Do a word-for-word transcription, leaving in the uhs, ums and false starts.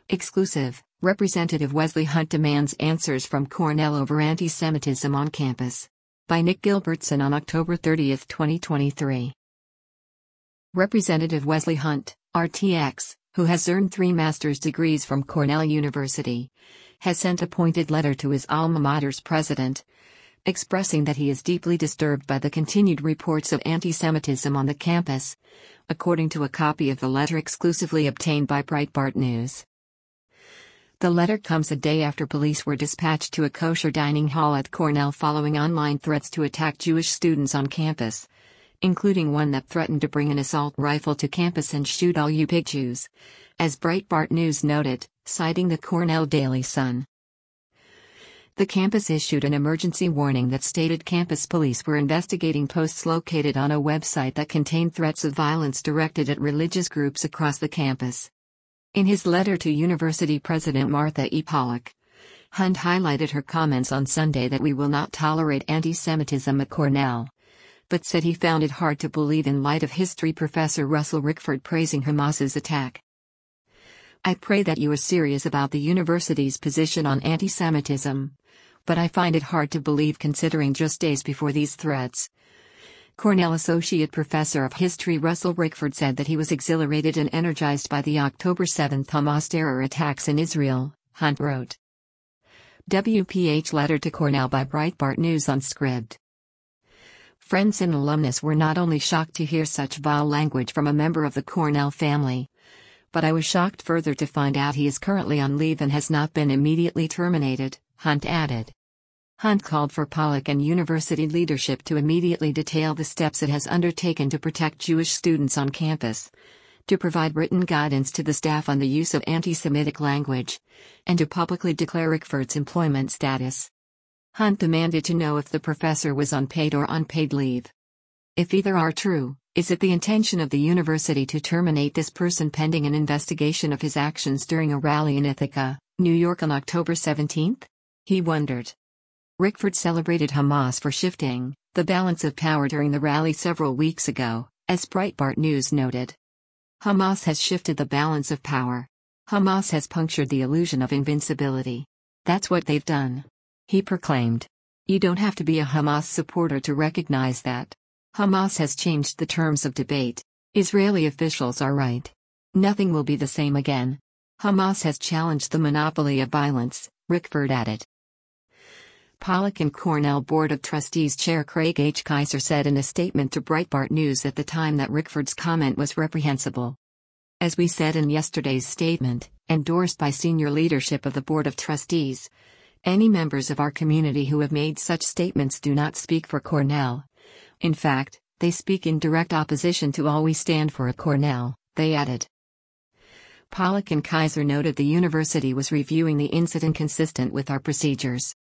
Exclusive, Representative Wesley Hunt demands answers from Cornell over anti-Semitism on campus. By Nick Gilbertson on October thirtieth, twenty twenty-three. Representative Wesley Hunt, R T X, who has earned three master's degrees from Cornell University, has sent a pointed letter to his alma mater's president, expressing that he is deeply disturbed by the continued reports of anti-Semitism on the campus, according to a copy of the letter exclusively obtained by Breitbart News. The letter comes a day after police were dispatched to a kosher dining hall at Cornell following online threats to attack Jewish students on campus, including one that threatened to bring an assault rifle to campus and shoot all you big Jews, as Breitbart News noted, citing the Cornell Daily Sun. The campus issued an emergency warning that stated campus police were investigating posts located on a website that contained threats of violence directed at religious groups across the campus. In his letter to University President Martha E. Pollack, Hunt highlighted her comments on Sunday that we will not tolerate anti-Semitism at Cornell, but said he found it hard to believe in light of history professor Russell Rickford praising Hamas's attack. I pray that you are serious about the university's position on anti-Semitism, but I find it hard to believe considering just days before these threats. Cornell Associate Professor of History Russell Rickford said that he was exhilarated and energized by the October seventh Hamas terror attacks in Israel, Hunt wrote. W P H letter to Cornell by Breitbart News on Scribd. Friends and alumnus were not only shocked to hear such vile language from a member of the Cornell family, but I was shocked further to find out he is currently on leave and has not been immediately terminated, Hunt added. Hunt called for Pollack and university leadership to immediately detail the steps it has undertaken to protect Jewish students on campus, to provide written guidance to the staff on the use of anti-Semitic language, and to publicly declare Rickford's employment status. Hunt demanded to know if the professor was on paid or unpaid leave. If either are true, is it the intention of the university to terminate this person pending an investigation of his actions during a rally in Ithaca, New York on October seventeenth? He wondered. Rickford celebrated Hamas for shifting the balance of power during the rally several weeks ago, as Breitbart News noted. Hamas has shifted the balance of power. Hamas has punctured the illusion of invincibility. That's what they've done, he proclaimed. You don't have to be a Hamas supporter to recognize that. Hamas has changed the terms of debate. Israeli officials are right. Nothing will be the same again. Hamas has challenged the monopoly of violence, Rickford added. Pollack and Cornell Board of Trustees Chair Craig H. Kaiser said in a statement to Breitbart News at the time that Rickford's comment was reprehensible. As we said in yesterday's statement, endorsed by senior leadership of the Board of Trustees, any members of our community who have made such statements do not speak for Cornell. In fact, they speak in direct opposition to all we stand for at Cornell, they added. Pollack and Kaiser noted the university was reviewing the incident consistent with our procedures.